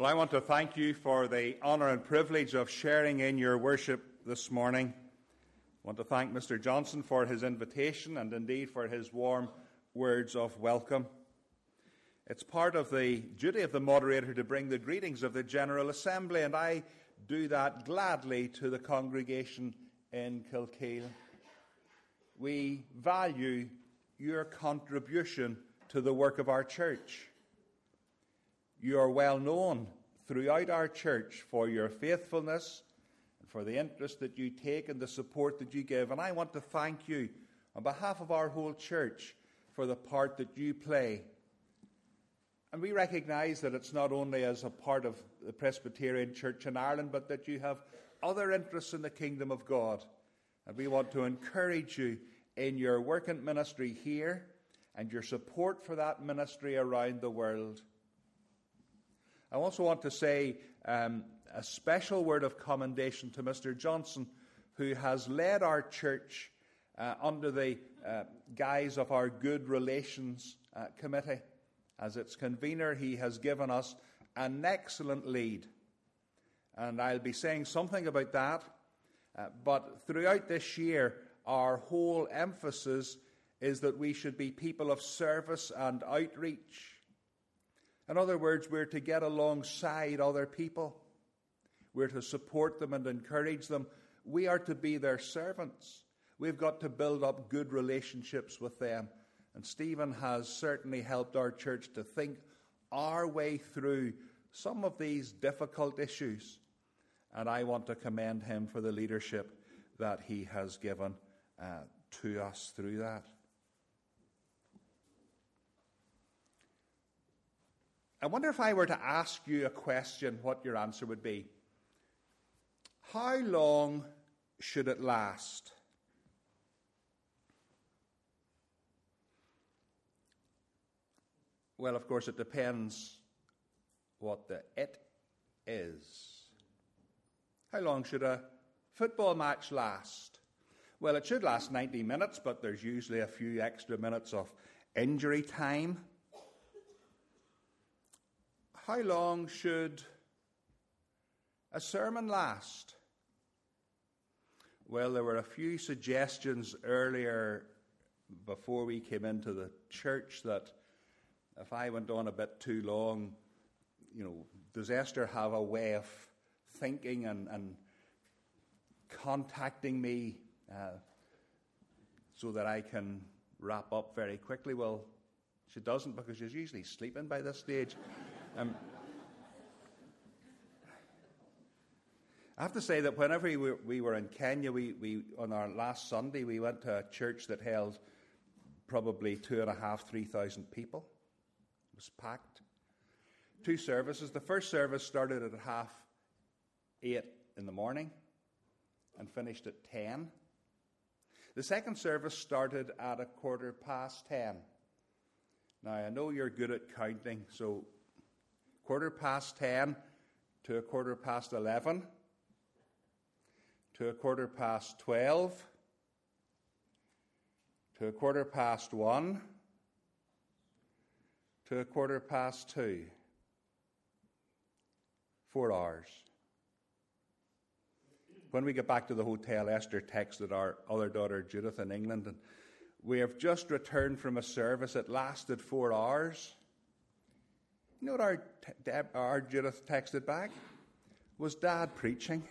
Well, I want to thank you for the honour and privilege of sharing in your worship this morning. I want to thank Mr. Johnson for his invitation and indeed for his warm words of welcome. It's part of the duty of the moderator to bring the greetings of the General Assembly, and I do that gladly to the congregation in Kilkeel. We value your contribution to the work of our church. You are well known throughout our church for your faithfulness and for the interest that you take and the support that you give. And I want to thank you on behalf of our whole church for the part that you play. And we recognise that it's not only as a part of the Presbyterian Church in Ireland, but that you have other interests in the kingdom of God. And we want to encourage you in your work and ministry here and your support for that ministry around the world. I also want to say a special word of commendation to Mr. Johnson, who has led our church under the guise of our Good Relations Committee. As its convener, he has given us an excellent lead. And I'll be saying something about that. But throughout this year, our whole emphasis is that we should be people of service and outreach. In other words, we're to get alongside other people. We're to support them and encourage them. We are to be their servants. We've got to build up good relationships with them. And Stephen has certainly helped our church to think our way through some of these difficult issues. And I want to commend him for the leadership that he has given to us through that. I wonder if I were to ask you a question, what your answer would be. How long should it last? Well, of course, it depends what the it is. How long should a football match last? Well, it should last 90 minutes, but there's usually a few extra minutes of injury time. How long should a sermon last? Well, there were a few suggestions earlier before we came into the church that if I went on a bit too long, does Esther have a way of thinking and contacting me so that I can wrap up very quickly? Well, she doesn't, because she's usually sleeping by this stage. I have to say that whenever we were in Kenya, we on our last Sunday, we went to a church that held probably 2,500, 3,000 people. It was packed. 2 services. The first service started at 8:30 in the morning and finished at 10. The second service started at 10:15. Now, I know you're good at counting, so 10:15 to 11:15 to 12:15 to 1:15 to 2:15. 4 hours. When we get back to the hotel, Esther texted our other daughter Judith in England, and we have just returned from a service that lasted 4 hours. You know what our Judith texted back? Was Dad preaching?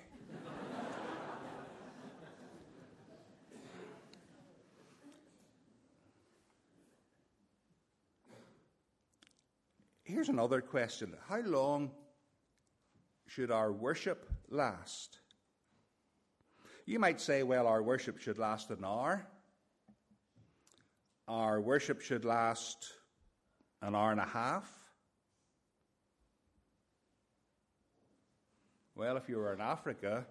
Here's another question. How long should our worship last? You might say, well, our worship should last an hour. Our worship should last an hour and a half. Well, if you were in Africa,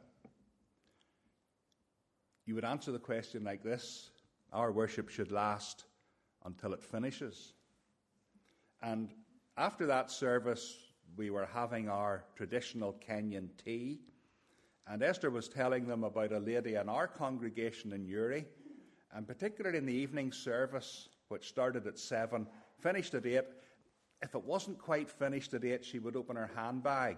you would answer the question like this: our worship should last until it finishes. And after that service, we were having our traditional Kenyan tea, and Esther was telling them about a lady in our congregation in Uri, and particularly in the evening service, which started at 7, finished at 8, if it wasn't quite finished at 8, she would open her handbag.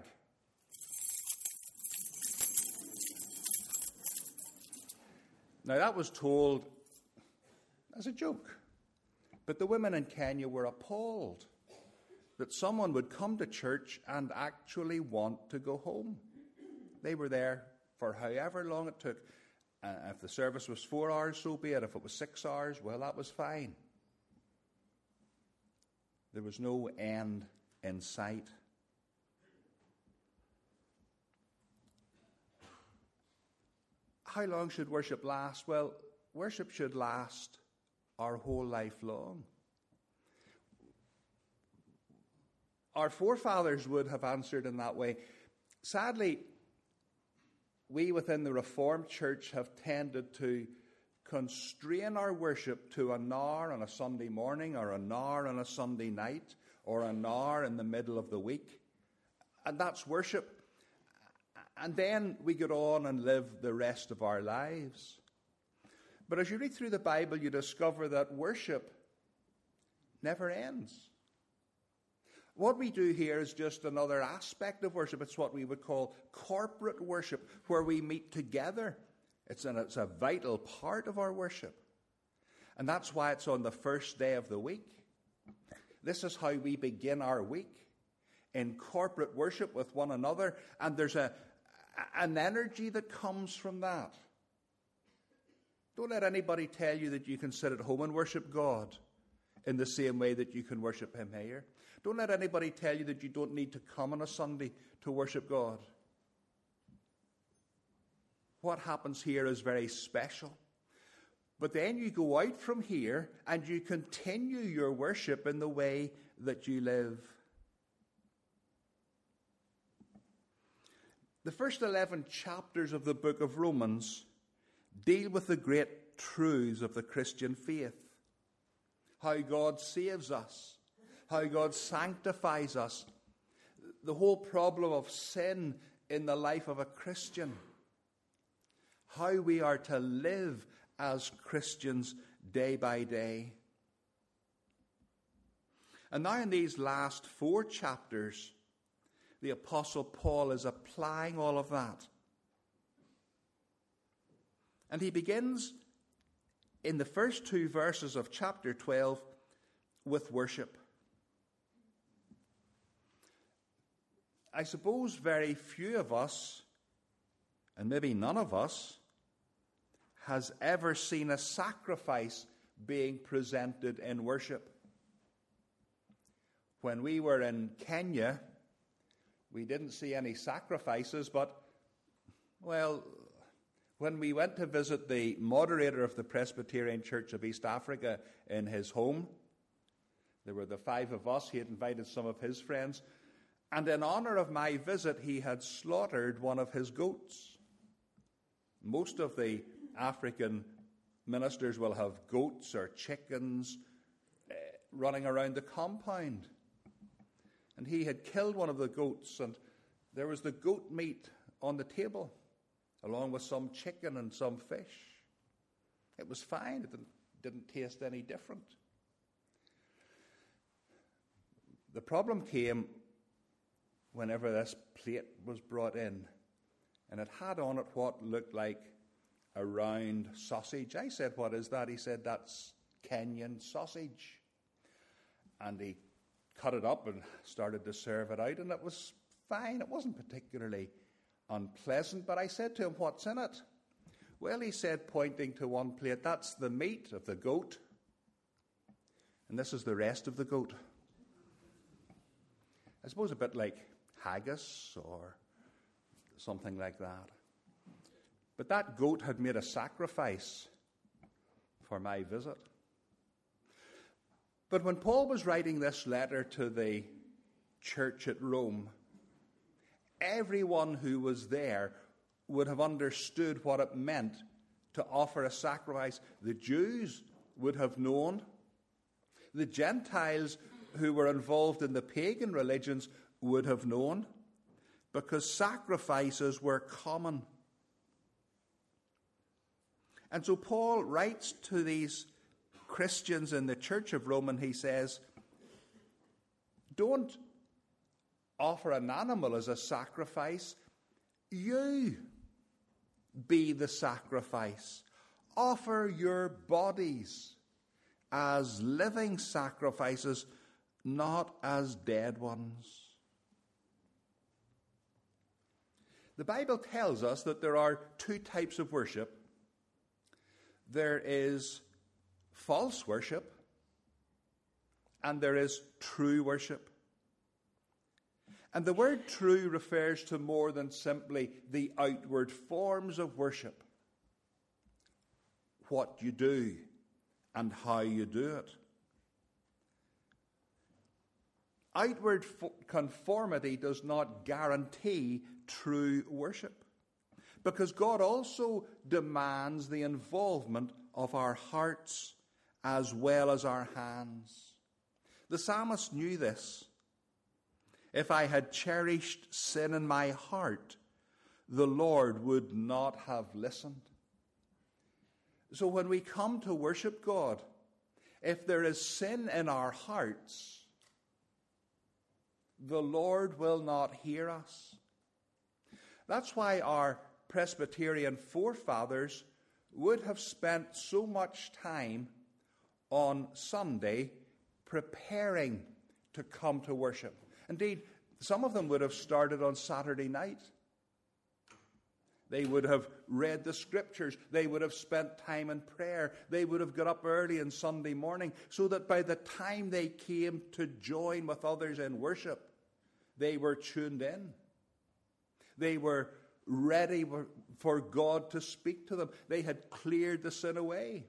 Now, that was told as a joke. But the women in Kenya were appalled that someone would come to church and actually want to go home. They were there for however long it took. If the service was 4 hours, so be it. If it was 6 hours, well, that was fine. There was no end in sight. How long should worship last? Well, worship should last our whole life long. Our forefathers would have answered in that way. Sadly, we within the Reformed Church have tended to constrain our worship to an hour on a Sunday morning, or an hour on a Sunday night, or an hour in the middle of the week. And that's worship. And then we get on and live the rest of our lives. But as you read through the Bible, you discover that worship never ends. What we do here is just another aspect of worship. It's what we would call corporate worship, where we meet together. It's a vital part of our worship. And that's why it's on the first day of the week. This is how we begin our week, in corporate worship with one another. And there's an energy that comes from that. Don't let anybody tell you that you can sit at home and worship God in the same way that you can worship Him here. Don't let anybody tell you that you don't need to come on a Sunday to worship God. What happens here is very special. But then you go out from here and you continue your worship in the way that you live. The first 11 chapters of the book of Romans deal with the great truths of the Christian faith. How God saves us, how God sanctifies us, the whole problem of sin in the life of a Christian, how we are to live as Christians day by day. And now in these last 4 chapters, the Apostle Paul is applying all of that. And he begins in the first 2 verses of chapter 12 with worship. I suppose very few of us, and maybe none of us, has ever seen a sacrifice being presented in worship. When we were in Kenya, we didn't see any sacrifices, but, well, when we went to visit the moderator of the Presbyterian Church of East Africa in his home, there were the 5 of us. He had invited some of his friends. And in honor of my visit, he had slaughtered one of his goats. Most of the African ministers will have goats or chickens running around the compound. And he had killed one of the goats, and there was the goat meat on the table, along with some chicken and some fish. It was fine. It didn't taste any different. The problem came whenever this plate was brought in, and it had on it what looked like a round sausage. I said, "What is that?" He said, "That's Kenyan sausage." And he cut it up and started to serve it out, and it was fine. It wasn't particularly unpleasant, but I said to him, "What's in it?" "Well," he said, pointing to one plate, "that's the meat of the goat, and this is the rest of the goat." I suppose a bit like haggis or something like that. But that goat had made a sacrifice for my visit. But when Paul was writing this letter to the church at Rome, everyone who was there would have understood what it meant to offer a sacrifice. The Jews would have known. The Gentiles who were involved in the pagan religions would have known, because sacrifices were common. And so Paul writes to these Christians in the church of Rome, and he says, Don't offer an animal as a sacrifice. You be the sacrifice. Offer your bodies as living sacrifices, not as dead ones. The Bible tells us that there are two types of worship. There is false worship, and there is true worship. And the word true refers to more than simply the outward forms of worship. What you do and how you do it. Outward conformity does not guarantee true worship, because God also demands the involvement of our hearts as well as our hands. The psalmist knew this. If I had cherished sin in my heart, the Lord would not have listened. So when we come to worship God, if there is sin in our hearts, the Lord will not hear us. That's why our Presbyterian forefathers would have spent so much time on Sunday preparing to come to worship. Indeed, some of them would have started on Saturday night. They would have read the scriptures. They would have spent time in prayer. They would have got up early on Sunday morning so that by the time they came to join with others in worship, they were tuned in. They were ready for God to speak to them. They had cleared the sin away.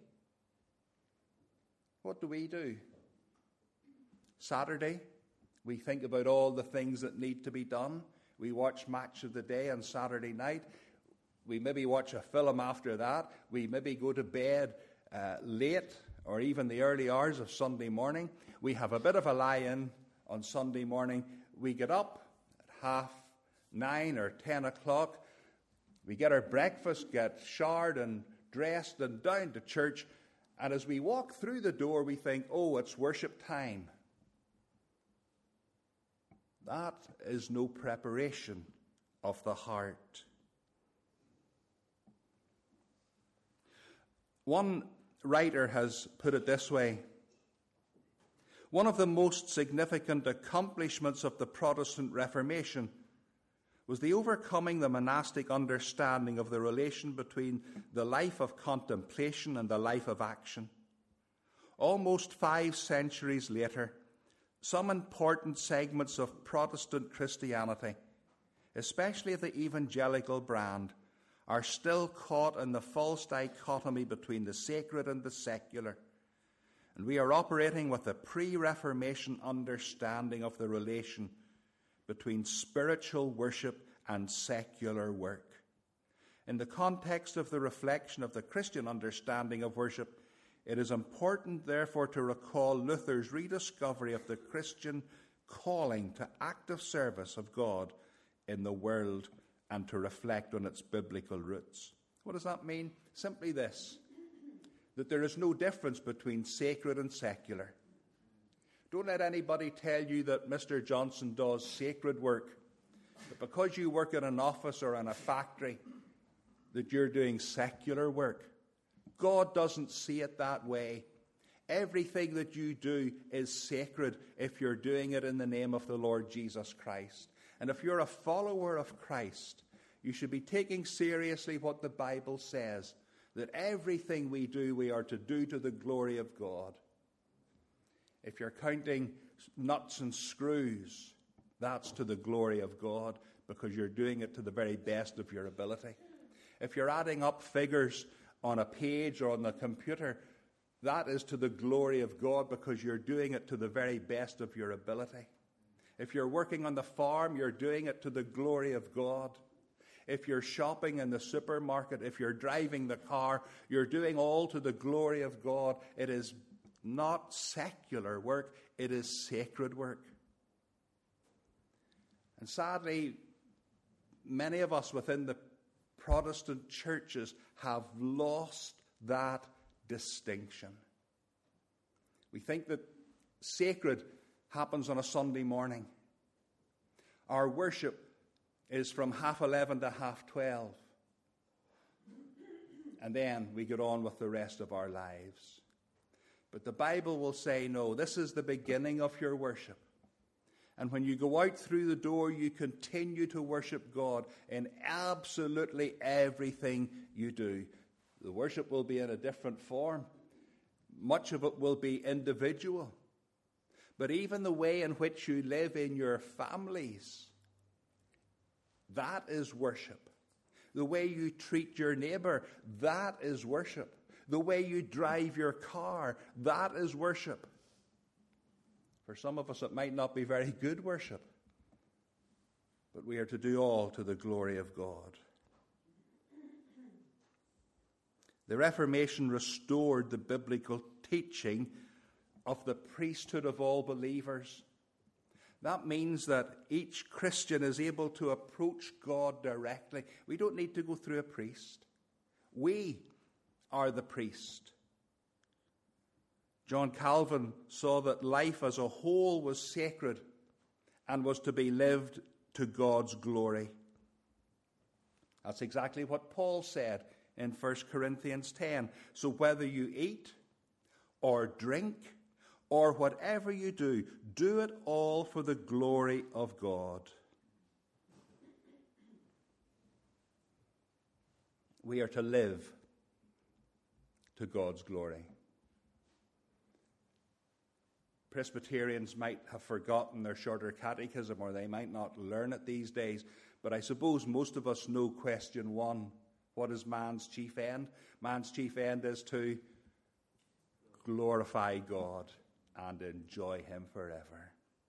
What do? Saturday, we think about all the things that need to be done. We watch Match of the Day on Saturday night. We maybe watch a film after that. We maybe go to bed late or even the early hours of Sunday morning. We have a bit of a lie-in on Sunday morning. We get up at 9:30 or 10 o'clock. We get our breakfast, get showered and dressed and down to church. And as we walk through the door, we think, oh, it's worship time. That is no preparation of the heart. One writer has put it this way: one of the most significant accomplishments of the Protestant Reformation was the overcoming the monastic understanding of the relation between the life of contemplation and the life of action. Almost 5 centuries later, some important segments of Protestant Christianity, especially of the evangelical brand, are still caught in the false dichotomy between the sacred and the secular. And we are operating with a pre-Reformation understanding of the relation between spiritual worship and secular work. In the context of the reflection of the Christian understanding of worship, it is important, therefore, to recall Luther's rediscovery of the Christian calling to active service of God in the world and to reflect on its biblical roots. What does that mean? Simply this: that there is no difference between sacred and secular. Don't let anybody tell you that Mr. Johnson does sacred work, that because you work in an office or in a factory, that you're doing secular work. God doesn't see it that way. Everything that you do is sacred if you're doing it in the name of the Lord Jesus Christ. And if you're a follower of Christ, you should be taking seriously what the Bible says, that everything we do, we are to do to the glory of God. If you're counting nuts and screws, that's to the glory of God, because you're doing it to the very best of your ability. If you're adding up figures on a page or on the computer, that is to the glory of God, because you're doing it to the very best of your ability. If you're working on the farm, you're doing it to the glory of God. If you're shopping in the supermarket, if you're driving the car, you're doing all to the glory of God. It is not secular work, it is sacred work. And sadly, many of us within the Protestant churches have lost that distinction. We think that sacred happens on a Sunday morning. Our worship is from 11:30 to 12:30. And then we get on with the rest of our lives. But the Bible will say, no, this is the beginning of your worship. And when you go out through the door, you continue to worship God in absolutely everything you do. The worship will be in a different form. Much of it will be individual. But even the way in which you live in your families, that is worship. The way you treat your neighbor, that is worship. The way you drive your car, that is worship. For some of us, it might not be very good worship, but we are to do all to the glory of God. The Reformation restored the biblical teaching of the priesthood of all believers. That means that each Christian is able to approach God directly. We don't need to go through a priest. We are the priest. John Calvin saw that life as a whole was sacred and was to be lived to God's glory. That's exactly what Paul said in 1 Corinthians 10. So whether you eat or drink or whatever you do, do it all for the glory of God. We are to live to God's glory. Presbyterians might have forgotten their shorter catechism, or they might not learn it these days, but I suppose most of us know question 1. What is man's chief end? Man's chief end is to glorify God and enjoy him forever.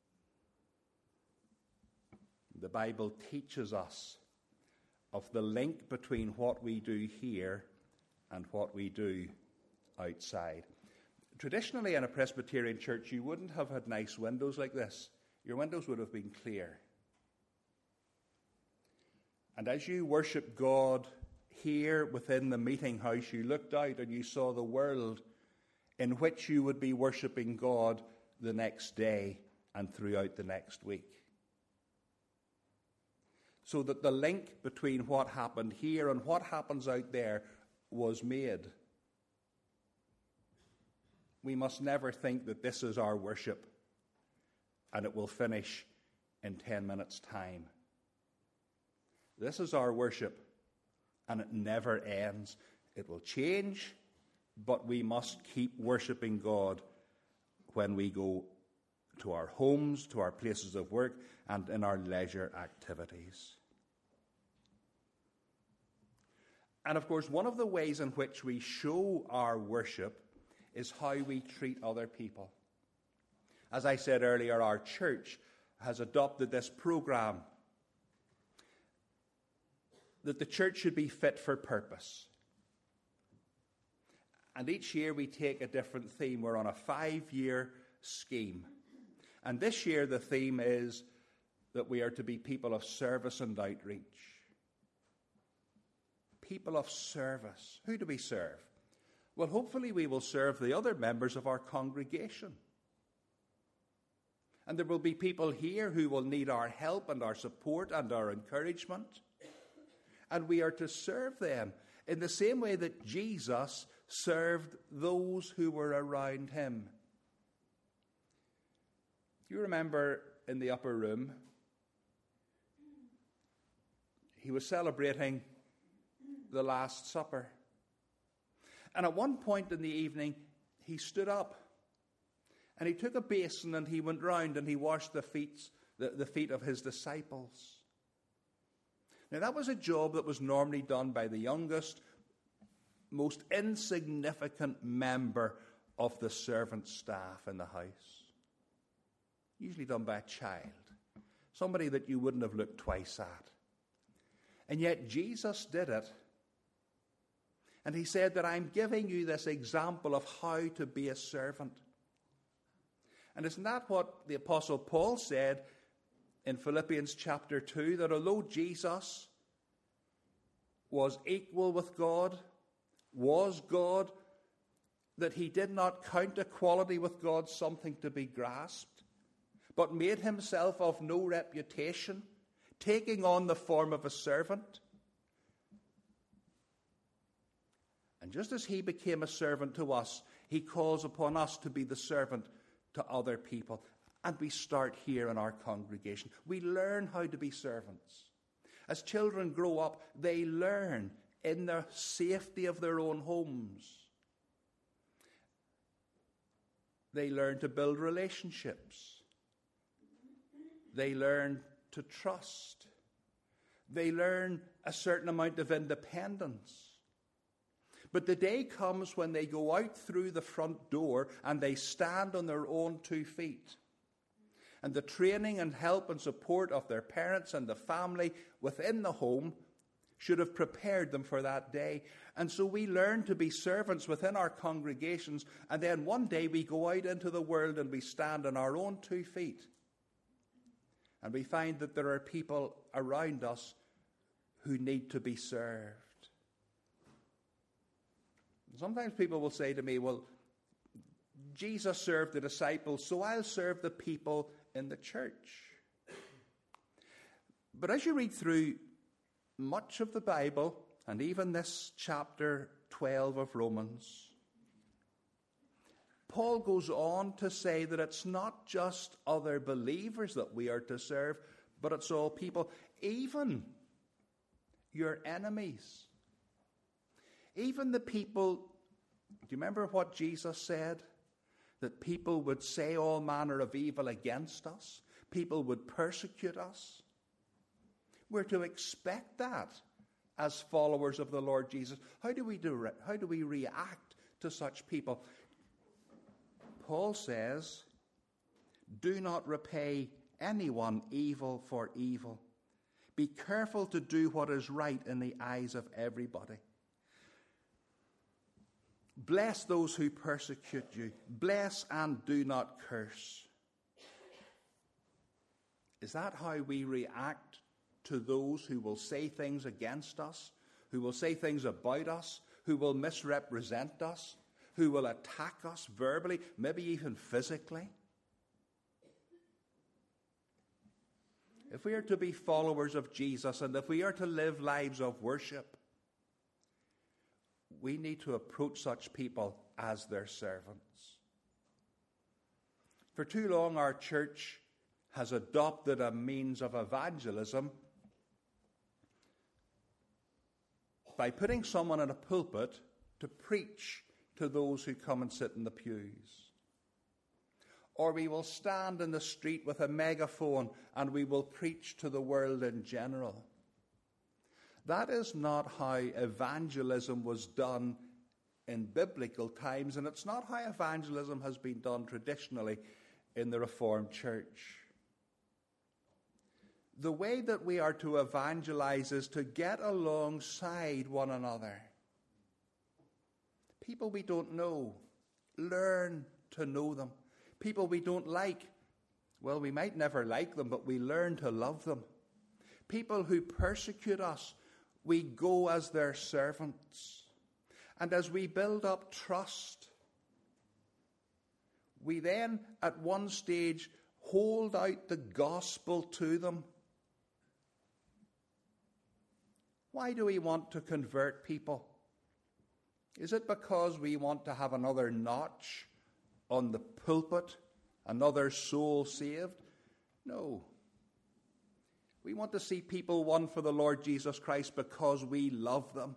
The Bible teaches us of the link between what we do here and what we do outside. Traditionally, in a Presbyterian church, you wouldn't have had nice windows like this. Your windows would have been clear. And as you worship God here within the meeting house, you looked out and you saw the world in which you would be worshipping God the next day and throughout the next week. So that the link between what happened here and what happens out there was made. We must never think that this is our worship and it will finish in 10 minutes' time. This is our worship and it never ends. It will change, but we must keep worshipping God when we go to our homes, to our places of work, and in our leisure activities. And of course, one of the ways in which we show our worship is how we treat other people. As I said earlier, our church has adopted this program that the church should be fit for purpose. And each year we take a different theme. We're on a 5-year scheme. And this year the theme is that we are to be people of service and outreach. People of service. Who do we serve? Well, hopefully we will serve the other members of our congregation. And there will be people here who will need our help and our support and our encouragement. And we are to serve them in the same way that Jesus served those who were around him. Do you remember in the upper room, he was celebrating the Last Supper. And at one point in the evening, he stood up and he took a basin and he went round and he washed the feet of his disciples. Now, that was a job that was normally done by the youngest, most insignificant member of the servant staff in the house. Usually done by a child, somebody that you wouldn't have looked twice at. And yet Jesus did it. And he said that I'm giving you this example of how to be a servant. And isn't that what the Apostle Paul said in Philippians chapter 2, that although Jesus was equal with God, was God, that he did not count equality with God something to be grasped, but made himself of no reputation, taking on the form of a servant. And just as he became a servant to us, he calls upon us to be the servant to other people. And we start here in our congregation. We learn how to be servants. As children grow up, they learn in the safety of their own homes. They learn to build relationships. They learn to trust. They learn a certain amount of independence. But the day comes when they go out through the front door and they stand on their own 2 feet. And the training and help and support of their parents and the family within the home should have prepared them for that day. And so we learn to be servants within our congregations, and then one day we go out into the world and we stand on our own 2 feet. And we find that there are people around us who need to be served. Sometimes people will say to me, well, Jesus served the disciples, so I'll serve the people in the church. But as you read through much of the Bible, and even this chapter 12 of Romans, Paul goes on to say that it's not just other believers that we are to serve, but it's all people, even your enemies. Even the people, do you remember what Jesus said? That people would say all manner of evil against us. People would persecute us. We're to expect that as followers of the Lord Jesus. How do we react to such people? Paul says, do not repay anyone evil for evil. Be careful to do what is right in the eyes of everybody. Bless those who persecute you. Bless and do not curse. Is that how we react to those who will say things against us, who will say things about us, who will misrepresent us, who will attack us verbally, maybe even physically? If we are to be followers of Jesus, and if we are to live lives of worship, we need to approach such people as their servants. For too long, our church has adopted a means of evangelism by putting someone in a pulpit to preach to those who come and sit in the pews. Or we will stand in the street with a megaphone and we will preach to the world in general. That is not how evangelism was done in biblical times, and it's not how evangelism has been done traditionally in the Reformed Church. The way that we are to evangelize is to get alongside one another. People we don't know, learn to know them. People we don't like, well, we might never like them, but we learn to love them. People who persecute us, we go as their servants. And as we build up trust, we then at one stage hold out the gospel to them. Why do we want to convert people? Is it because we want to have another notch on the pulpit, another soul saved? No. We want to see people won for the Lord Jesus Christ because we love them.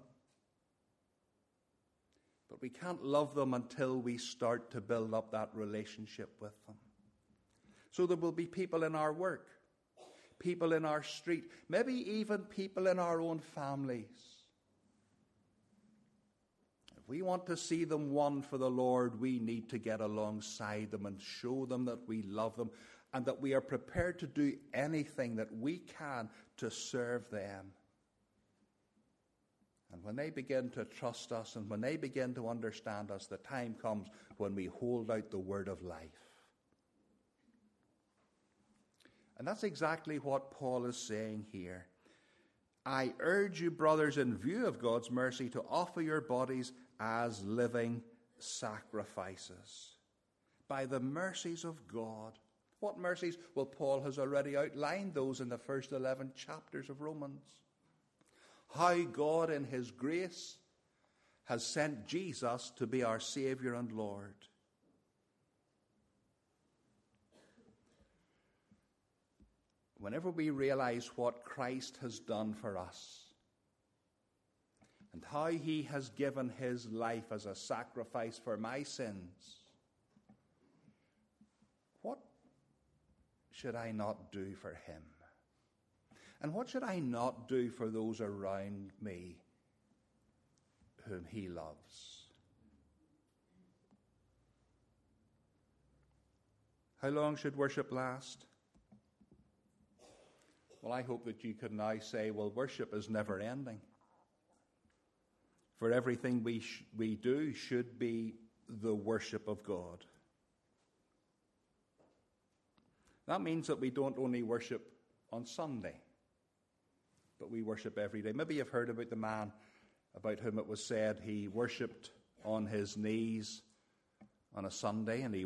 But we can't love them until we start to build up that relationship with them. So there will be people in our work, people in our street, maybe even people in our own families. If we want to see them won for the Lord, we need to get alongside them and show them that we love them, and that we are prepared to do anything that we can to serve them. And when they begin to trust us and when they begin to understand us, the time comes when we hold out the word of life. And that's exactly what Paul is saying here. I urge you, brothers, in view of God's mercy, to offer your bodies as living sacrifices. By the mercies of God, What mercies? Well, Paul has already outlined those in the first 11 chapters of Romans. How God in his grace has sent Jesus to be our Saviour and Lord. Whenever we realize what Christ has done for us and how he has given his life as a sacrifice for my sins, what should I not do for him? And what should I not do for those around me whom he loves? How long should worship last? Well, I hope that you can now say, well, worship is never ending. For everything we do should be the worship of God. That means that we don't only worship on Sunday, but we worship every day. Maybe you've heard about the man about whom it was said he worshipped on his knees on a Sunday, and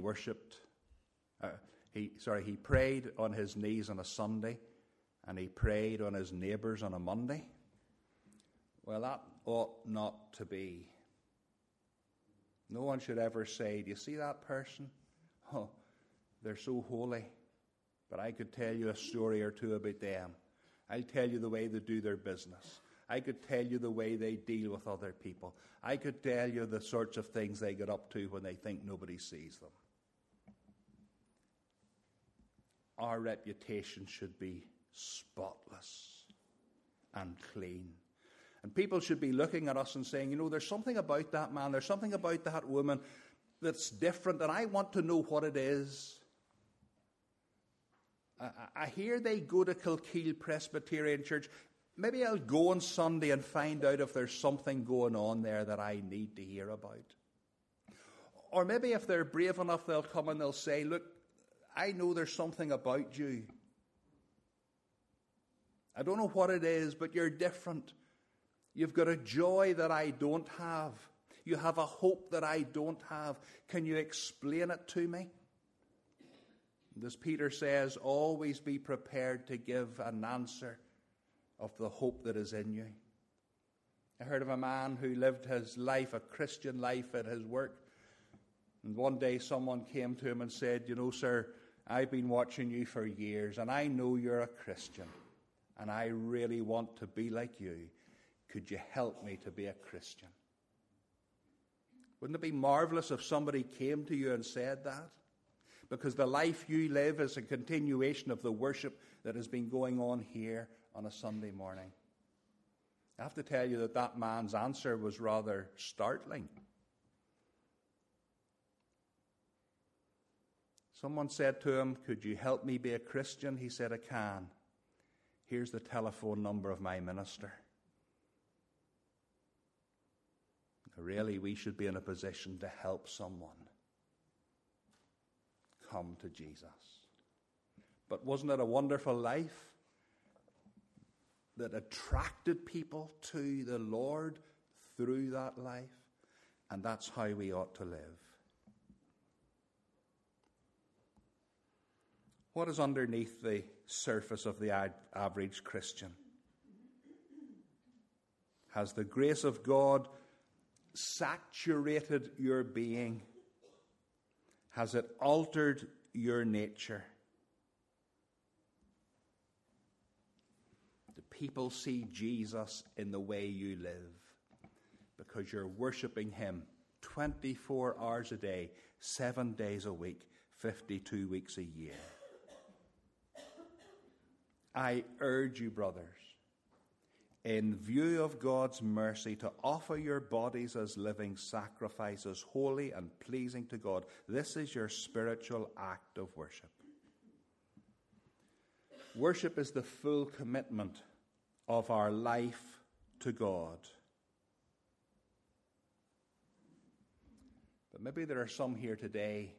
he prayed on his knees on a Sunday, and he prayed on his neighbours on a Monday. Well, that ought not to be. No one should ever say, do you see that person? Oh, they're so holy. But I could tell you a story or two about them. I'll tell you the way they do their business. I could tell you the way they deal with other people. I could tell you the sorts of things they get up to when they think nobody sees them. Our reputation should be spotless and clean. And people should be looking at us and saying, there's something about that man, there's something about that woman that's different, and I want to know what it is. I hear they go to Kilkeel Presbyterian Church. Maybe I'll go on Sunday and find out if there's something going on there that I need to hear about. Or maybe if they're brave enough, they'll come and they'll say, look, I know there's something about you. I don't know what it is, but you're different. You've got a joy that I don't have. You have a hope that I don't have. Can you explain it to me? And as Peter says, always be prepared to give an answer of the hope that is in you. I heard of a man who lived his life, a Christian life at his work. And one day someone came to him and said, sir, I've been watching you for years, and I know you're a Christian, and I really want to be like you. Could you help me to be a Christian? Wouldn't it be marvelous if somebody came to you and said that? Because the life you live is a continuation of the worship that has been going on here on a Sunday morning. I have to tell you that man's answer was rather startling. Someone said to him, could you help me be a Christian? He said, I can. Here's the telephone number of my minister. Really, we should be in a position to help someone come to Jesus. But wasn't it a wonderful life that attracted people to the Lord through that life? And that's how we ought to live. What is underneath the surface of the average Christian? Has the grace of God saturated your being? Has it altered your nature? Do people see Jesus in the way you live because you're worshiping him 24 hours a day, 7 days a week, 52 weeks a year? I urge you, brothers, in view of God's mercy, to offer your bodies as living sacrifices, holy and pleasing to God. This is your spiritual act of worship. Worship is the full commitment of our life to God. But maybe there are some here today,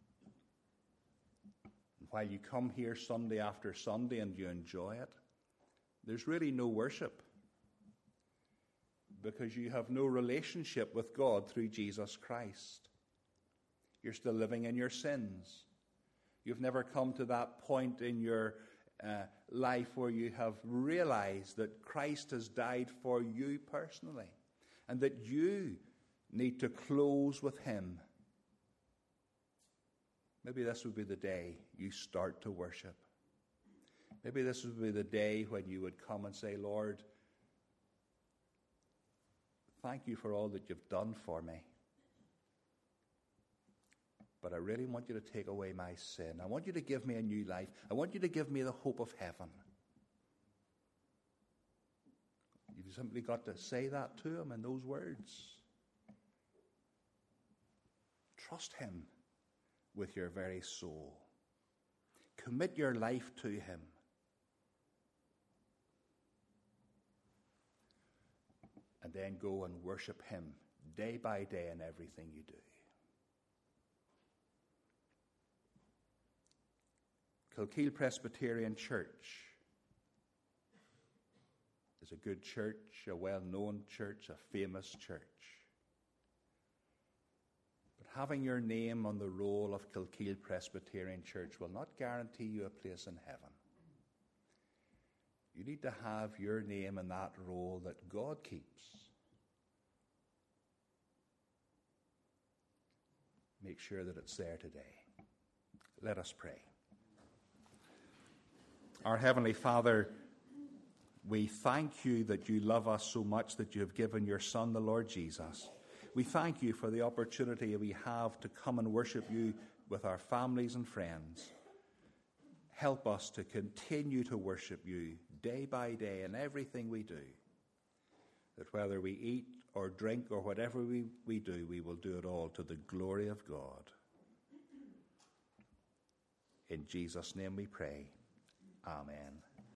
while you come here Sunday after Sunday and you enjoy it, there's really no worship, because you have no relationship with God through Jesus Christ. You're still living in your sins. You've never come to that point in your life where you have realized that Christ has died for you personally and that you need to close with him. Maybe this would be the day you start to worship. Maybe this would be the day when you would come and say, Lord, thank you for all that you've done for me. But I really want you to take away my sin. I want you to give me a new life. I want you to give me the hope of heaven. You've simply got to say that to him in those words. Trust him with your very soul. Commit your life to him. And then go and worship him day by day in everything you do. Kilkeel Presbyterian Church is a good church, a well-known church, a famous church. But having your name on the roll of Kilkeel Presbyterian Church will not guarantee you a place in heaven. You need to have your name in that roll that God keeps. Make sure that it's there today. Let us pray. Our Heavenly Father, we thank you that you love us so much that you have given your Son, the Lord Jesus. We thank you for the opportunity we have to come and worship you with our families and friends. Help us to continue to worship you day by day in everything we do. That whether we eat or drink or whatever we do, we will do it all to the glory of God. In Jesus' name we pray. Amen.